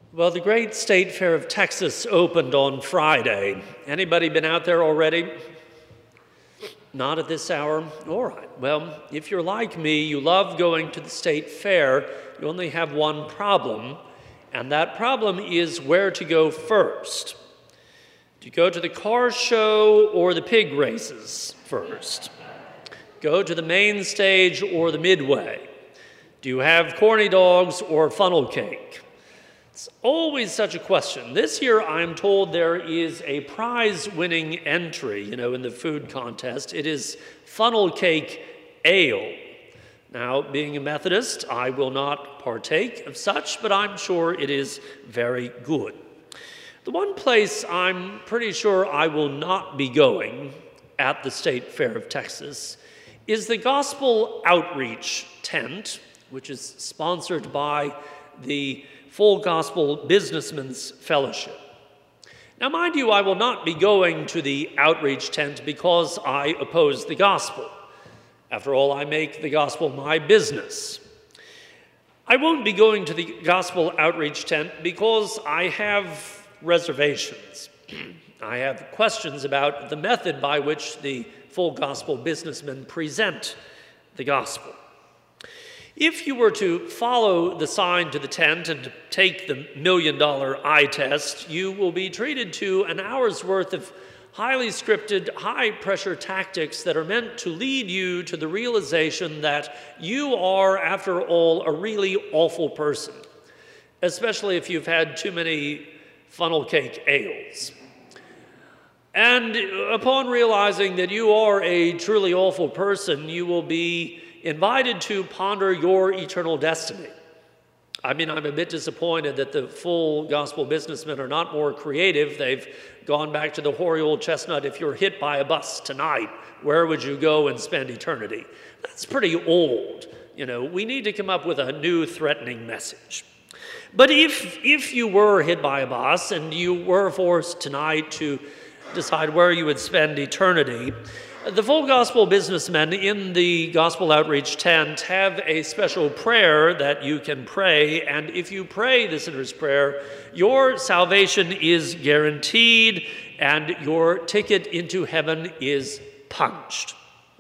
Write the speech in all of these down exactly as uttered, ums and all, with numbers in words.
Well, the great State Fair of Texas opened on Friday. Anybody been out there already? Not at this hour? All right. Well, if you're like me, you love going to the State Fair. You only have one problem, and that problem is where to go first. Do you go to the car show or the pig races first? Go to the main stage or the midway? Do you have corny dogs or funnel cake? It's always such a question. This year, I'm told there is a prize-winning entry, you know, in the food contest. It is funnel cake ale. Now, being a Methodist, I will not partake of such, but I'm sure it is very good. The one place I'm pretty sure I will not be going at the State Fair of Texas is the Gospel Outreach Tent, which is sponsored by the Full Gospel Businessmen's Fellowship. Now, mind you, I will not be going to the outreach tent because I oppose the gospel. After all, I make the gospel my business. I won't be going to the gospel outreach tent because I have reservations. I have questions about the method by which the Full Gospel businessmen present the gospel. If you were to follow the sign to the tent and take the million-dollar eye test, you will be treated to an hour's worth of highly scripted, high-pressure tactics that are meant to lead you to the realization that you are, after all, a really awful person, especially if you've had too many funnel cake ales. And upon realizing that you are a truly awful person, you will be invited to ponder your eternal destiny. I mean, I'm a bit disappointed that the Full Gospel businessmen are not more creative. They've gone back to the hoary old chestnut. If you're hit by a bus tonight, where would you go and spend eternity? That's pretty old. You know, we need to come up with a new threatening message. But if, if you were hit by a bus and you were forced tonight to decide where you would spend eternity, the Full Gospel businessmen in the Gospel Outreach Tent have a special prayer that you can pray, and if you pray the sinner's prayer, your salvation is guaranteed and your ticket into heaven is punched.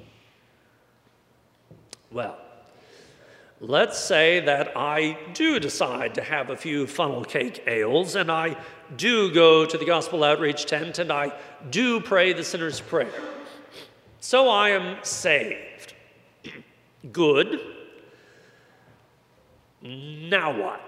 Well, let's say that I do decide to have a few funnel cake ales, and I do go to the Gospel Outreach Tent, and I do pray the sinner's prayer. So I am saved. Good. Now what?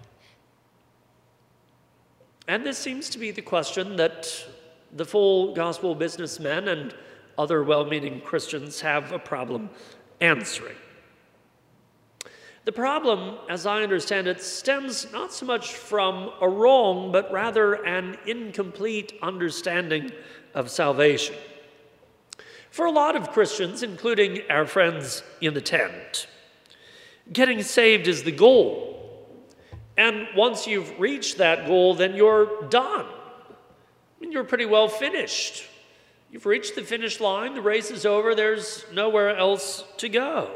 And this seems to be the question that the Full Gospel businessmen and other well-meaning Christians have a problem answering. The problem, as I understand it, stems not so much from a wrong, but rather an incomplete understanding of salvation. For a lot of Christians, including our friends in the tent, getting saved is the goal. And once you've reached that goal, then you're done. I mean, you're pretty well finished. You've reached the finish line, the race is over, there's nowhere else to go.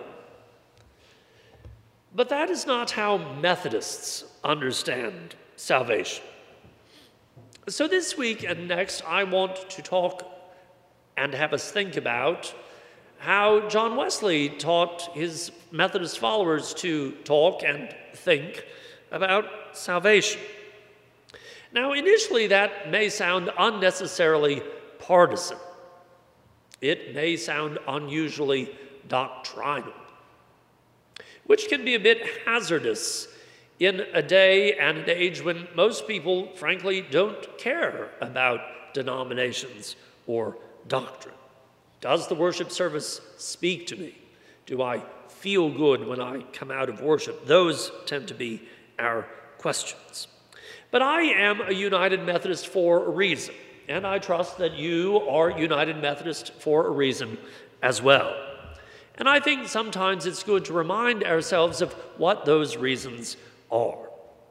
But that is not how Methodists understand salvation. So this week and next, I want to talk and have us think about how John Wesley taught his Methodist followers to talk and think about salvation. Now, initially, that may sound unnecessarily partisan. It may sound unusually doctrinal, which can be a bit hazardous in a day and an age when most people, frankly, don't care about denominations or doctrine. Does the worship service speak to me? Do I feel good when I come out of worship? Those tend to be our questions. But I am a United Methodist for a reason, and I trust that you are United Methodist for a reason as well. And I think sometimes it's good to remind ourselves of what those reasons are.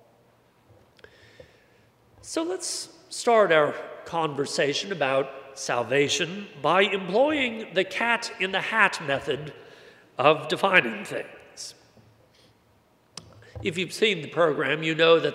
So let's start our conversation about salvation by employing the cat in the hat method of defining things. If you've seen the program, you know that the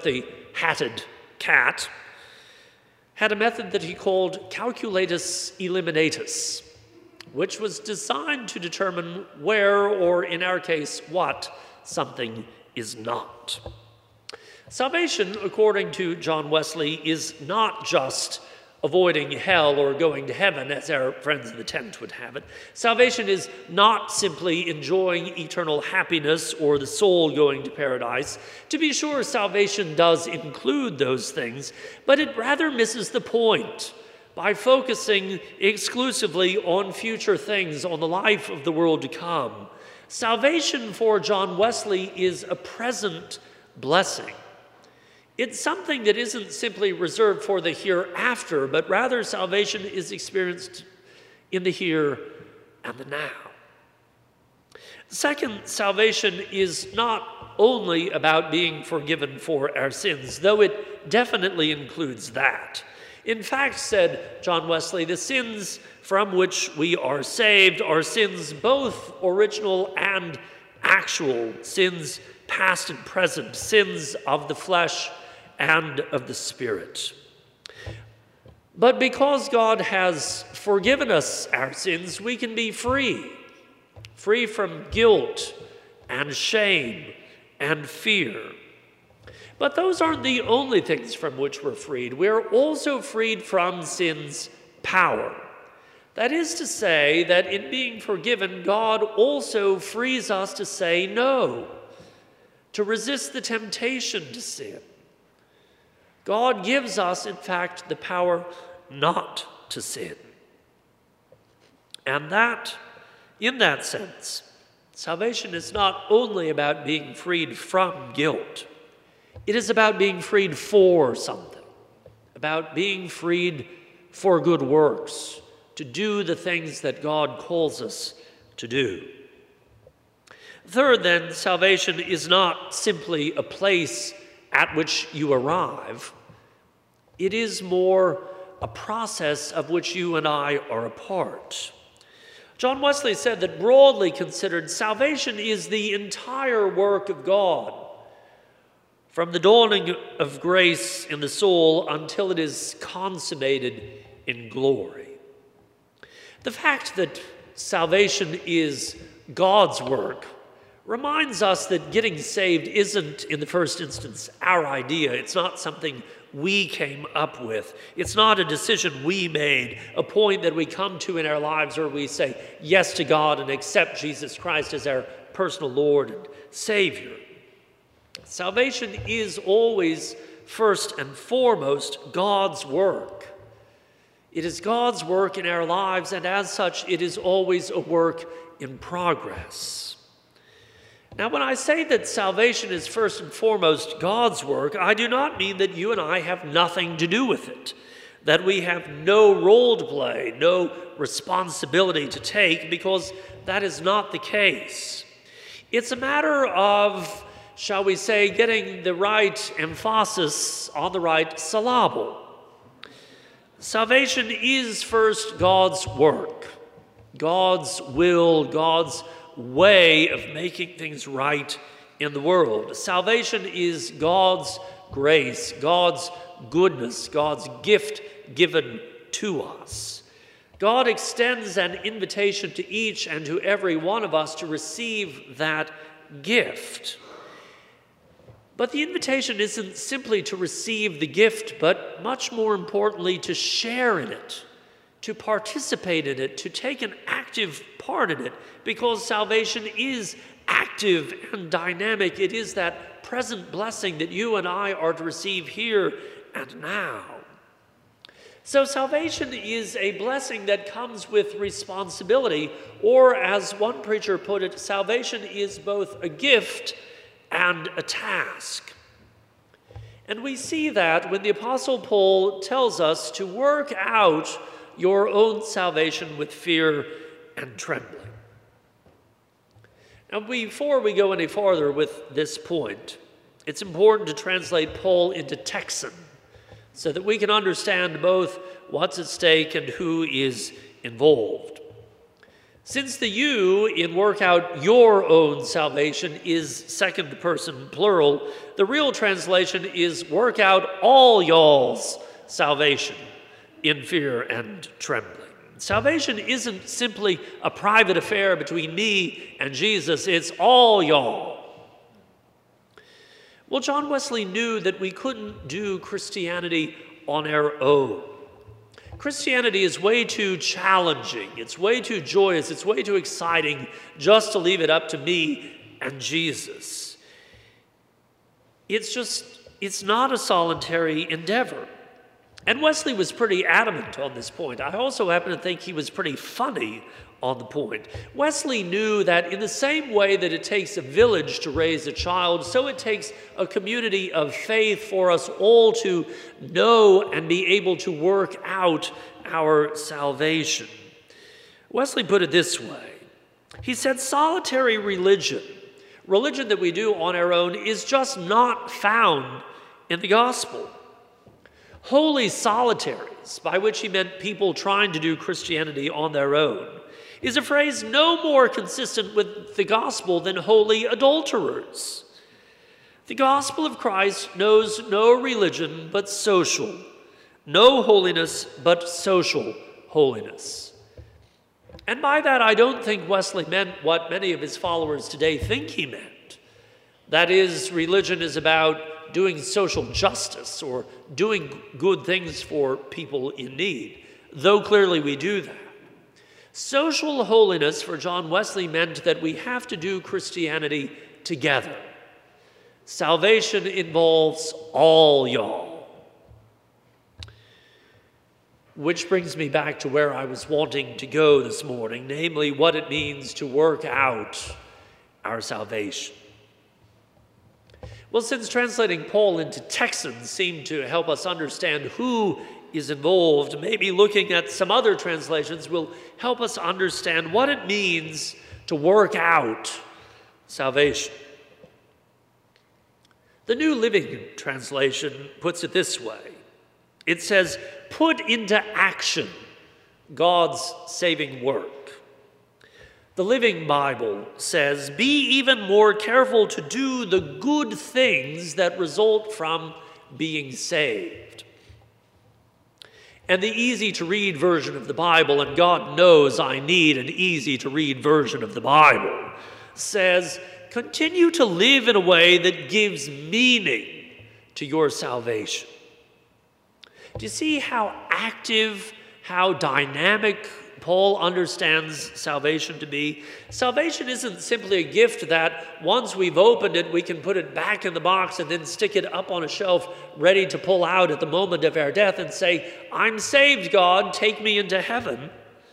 hatted cat, had a method that he called calculatus eliminatus, which was designed to determine where, or in our case, what something is not. Salvation, according to John Wesley, is not just avoiding hell or going to heaven, as our friends in the tent would have it. Salvation is not simply enjoying eternal happiness or the soul going to paradise. To be sure, salvation does include those things, but it rather misses the point by focusing exclusively on future things, on the life of the world to come. Salvation for John Wesley is a present blessing. It's something that isn't simply reserved for the hereafter, but rather salvation is experienced in the here and the now. Second, salvation is not only about being forgiven for our sins, though it definitely includes that. In fact, said John Wesley, the sins from which we are saved are sins both original and actual, sins past and present, sins of the flesh and of the Spirit. But because God has forgiven us our sins, we can be free, free from guilt and shame and fear. But those aren't the only things from which we're freed. We're also freed from sin's power. That is to say that in being forgiven, God also frees us to say no, to resist the temptation to sin. God gives us, in fact, the power not to sin. And that, in that sense, salvation is not only about being freed from guilt. It is about being freed for something, about being freed for good works, to do the things that God calls us to do. Third, then, salvation is not simply a place at which you arrive. It is more a process of which you and I are a part. John Wesley said that broadly considered, salvation is the entire work of God, from the dawning of grace in the soul until it is consummated in glory. The fact that salvation is God's work reminds us that getting saved isn't, in the first instance, our idea. It's not something we came up with. It's not a decision we made, a point that we come to in our lives where we say yes to God and accept Jesus Christ as our personal Lord and Savior. Salvation is always, first and foremost, God's work. It is God's work in our lives, and as such, it is always a work in progress. Now, when I say that salvation is first and foremost God's work, I do not mean that you and I have nothing to do with it, that we have no role to play, no responsibility to take, because that is not the case. It's a matter of, shall we say, getting the right emphasis on the right syllable. Salvation is first God's work, God's will, God's way of making things right in the world. Salvation is God's grace, God's goodness, God's gift given to us. God extends an invitation to each and to every one of us to receive that gift. But the invitation isn't simply to receive the gift, but much more importantly, to share in it, to participate in it, to take an active part in it, because salvation is active and dynamic. It is that present blessing that you and I are to receive here and now. So salvation is a blessing that comes with responsibility, or as one preacher put it, salvation is both a gift and a task. And we see that when the Apostle Paul tells us to work out your own salvation with fear and trembling. Now, before we go any farther with this point, it's important to translate Paul into Texan so that we can understand both what's at stake and who is involved. Since the you in work out your own salvation is second person plural, the real translation is work out all y'all's salvation in fear and trembling. Salvation isn't simply a private affair between me and Jesus, it's all y'all. Well, John Wesley knew that we couldn't do Christianity on our own. Christianity is way too challenging, it's way too joyous, it's way too exciting just to leave it up to me and Jesus. It's just, it's not a solitary endeavor. And Wesley was pretty adamant on this point. I also happen to think he was pretty funny on the point. Wesley knew that in the same way that it takes a village to raise a child, so it takes a community of faith for us all to know and be able to work out our salvation. Wesley put it this way. He said, solitary religion, religion that we do on our own, is just not found in the gospel. Holy solitaries, by which he meant people trying to do Christianity on their own, is a phrase no more consistent with the gospel than holy adulterers. The gospel of Christ knows no religion but social, no holiness but social holiness. And by that, I don't think Wesley meant what many of his followers today think he meant. That is, religion is about doing social justice or doing good things for people in need, though clearly we do that. Social holiness for John Wesley meant that we have to do Christianity together. Salvation involves all y'all. Which brings me back to where I was wanting to go this morning, namely what it means to work out our salvation. Well, since translating Paul into Texan seemed to help us understand who is involved, maybe looking at some other translations will help us understand what it means to work out salvation. The New Living Translation puts it this way. It says, put into action God's saving work. The Living Bible says, be even more careful to do the good things that result from being saved. And the easy-to-read version of the Bible, and God knows I need an easy-to-read version of the Bible, says, continue to live in a way that gives meaning to your salvation. Do you see how active, how dynamic Paul understands salvation to be? Salvation isn't simply a gift that once we've opened it, we can put it back in the box and then stick it up on a shelf ready to pull out at the moment of our death and say, I'm saved, God, take me into heaven.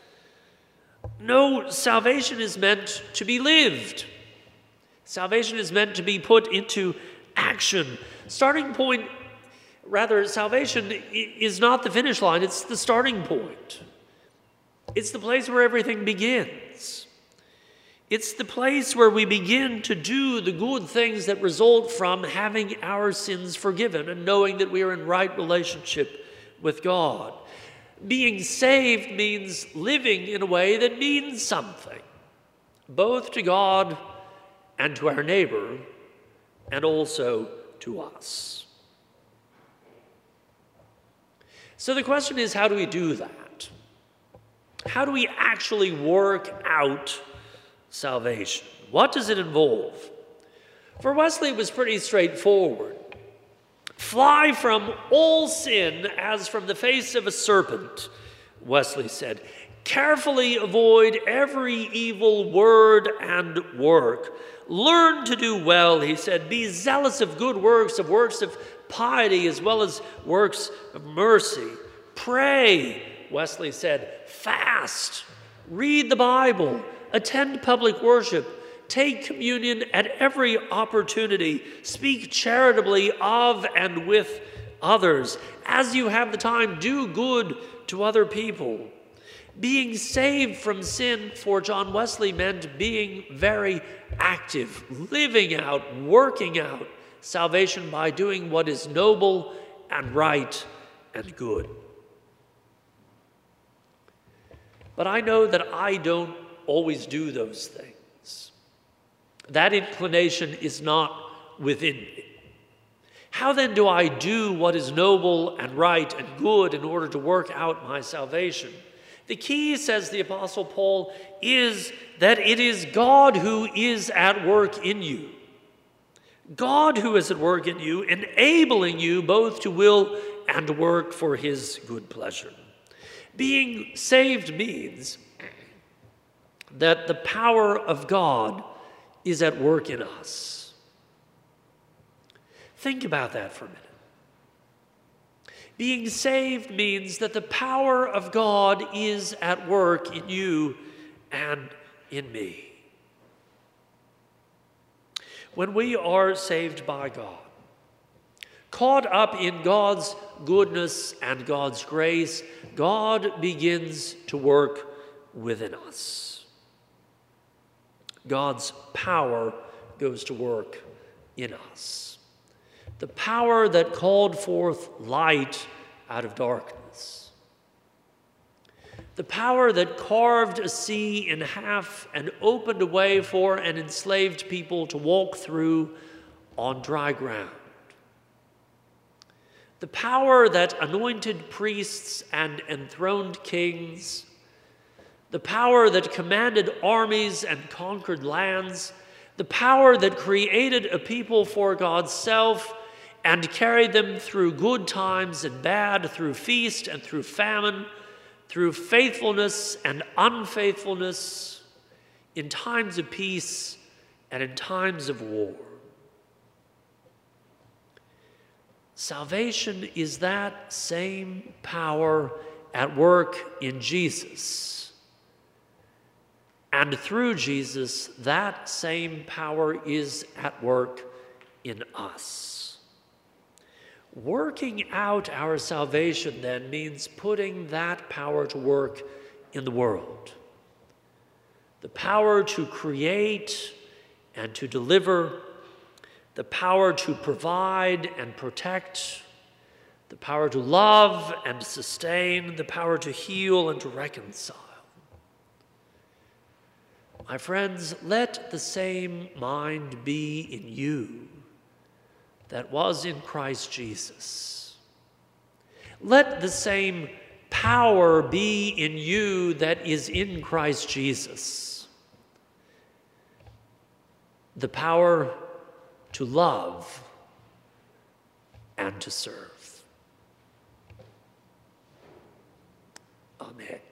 No, salvation is meant to be lived. Salvation is meant to be put into action. Starting point, rather, salvation is not the finish line, it's the starting point. It's the place where everything begins. It's the place where we begin to do the good things that result from having our sins forgiven and knowing that we are in right relationship with God. Being saved means living in a way that means something, both to God and to our neighbor, and also to us. So the question is, how do we do that? How do we actually work out salvation? What does it involve? For Wesley, it was pretty straightforward. Fly from all sin as from the face of a serpent, Wesley said. Carefully avoid every evil word and work. Learn to do well, he said. Be zealous of good works, of works of piety as well as works of mercy. Pray, Wesley said. Fast. Read the Bible. Attend public worship. Take communion at every opportunity. Speak charitably of and with others. As you have the time, do good to other people. Being saved from sin for John Wesley meant being very active, living out, working out salvation by doing what is noble and right and good. But I know that I don't always do those things. That inclination is not within me. How then do I do what is noble and right and good in order to work out my salvation? The key, says the Apostle Paul, is that it is God who is at work in you. God who is at work in you, enabling you both to will and to work for his good pleasure. Being saved means that the power of God is at work in us. Think about that for a minute. Being saved means that the power of God is at work in you and in me. When we are saved by God, caught up in God's goodness and God's grace, God begins to work within us. God's power goes to work in us. The power that called forth light out of darkness. The power that carved a sea in half and opened a way for an enslaved people to walk through on dry ground. The power that anointed priests and enthroned kings. The power that commanded armies and conquered lands. The power that created a people for God's self and carried them through good times and bad, through feast and through famine, through faithfulness and unfaithfulness, in times of peace and in times of war. Salvation is that same power at work in Jesus. And through Jesus, that same power is at work in us. Working out our salvation, then, means putting that power to work in the world. The power to create and to deliver, the power to provide and protect, the power to love and sustain, the power to heal and to reconcile. My friends, let the same mind be in you that was in Christ Jesus. Let the same power be in you that is in Christ Jesus. The power to love and to serve. Amen.